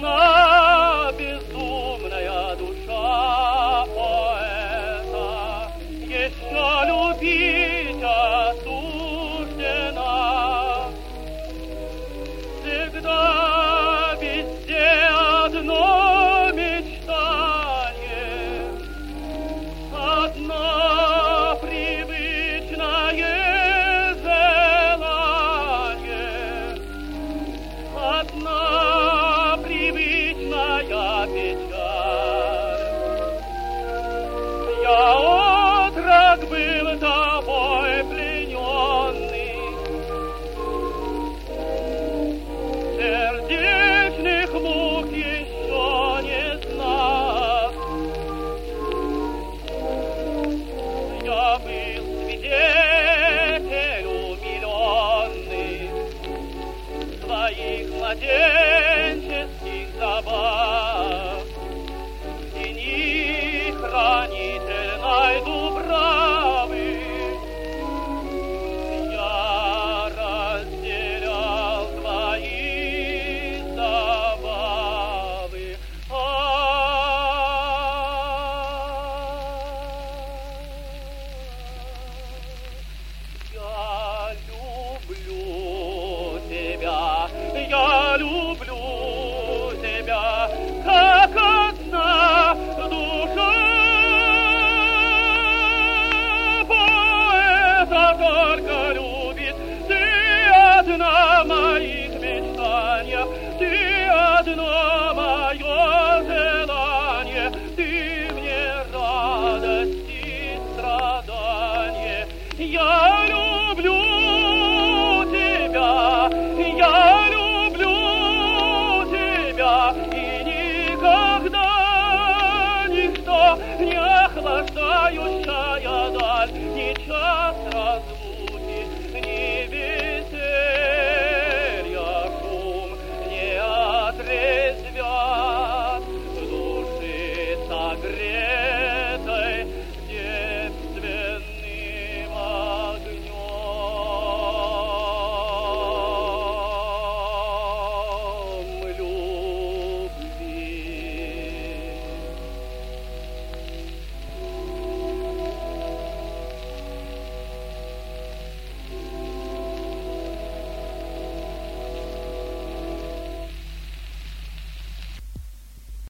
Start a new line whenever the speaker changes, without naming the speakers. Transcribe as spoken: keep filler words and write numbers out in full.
одна безумная душа поэта еще любить осуждена. Всегда везде одно мечтание, одно привычное желание, одна привычная печаль. Я отрок был тобой плененный, сердечных мук еще не знал. Я был свидетель умиленный твоих младенцев